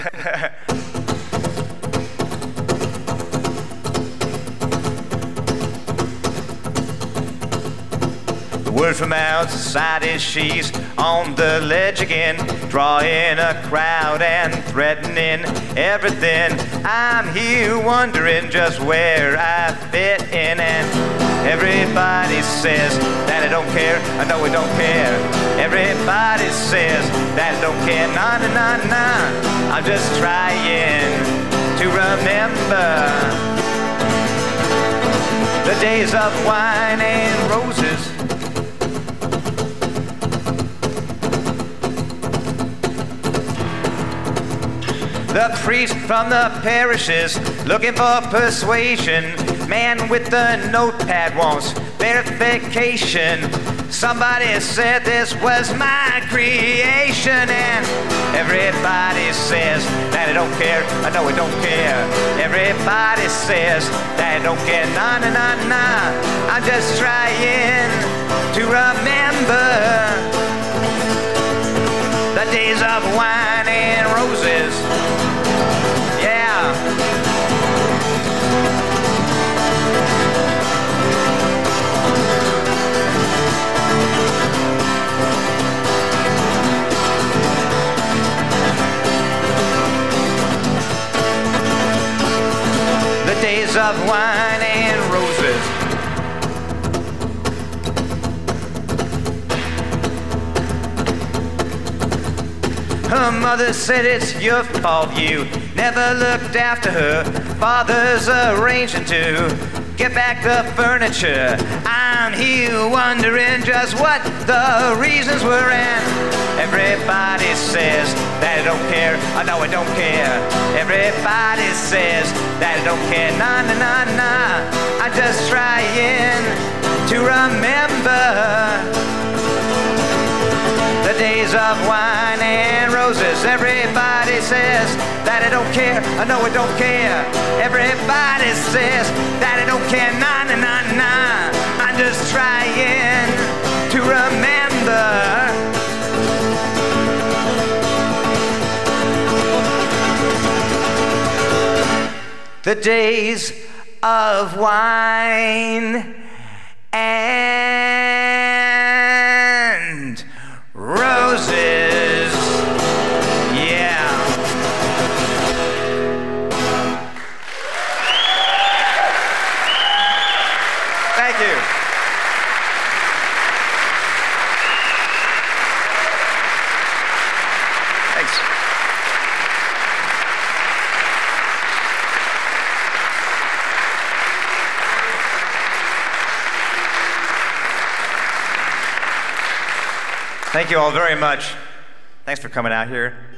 The word from outside is she's on the ledge again, drawing a crowd and threatening everything. I'm here wondering just where I fit in, and everybody says that I don't care. I know I don't care. Everybody says that I don't care. Nah, nah, nah, nah. I'm just trying to remember the days of wine and roses. The priest from the parishes looking for persuasion. Man with the notepad wants verification. Somebody said this was my creation, and everybody says that I don't care. I know I don't care. Everybody says that I don't care. Nah, nah, nah, nah. I'm just trying to remember the days of wine and roses. Yeah. The days of wine and roses. Her mother said it's your fault, you never looked after her. Father's arranging to get back the furniture. I'm here wondering just what the reasons were, and everybody says that I don't care. I know I don't care. Everybody says that I don't care. Nah, nah, nah, nah. I'm just trying to remember the days of wine and roses. Everybody says that I don't care. I know I don't care. Everybody says that I don't care. Nah, nah, nah, nah. I'm just trying to remember the days of wine and roses. Yeah. Thank you. Thanks. Thank you all very much. Thanks for coming out here.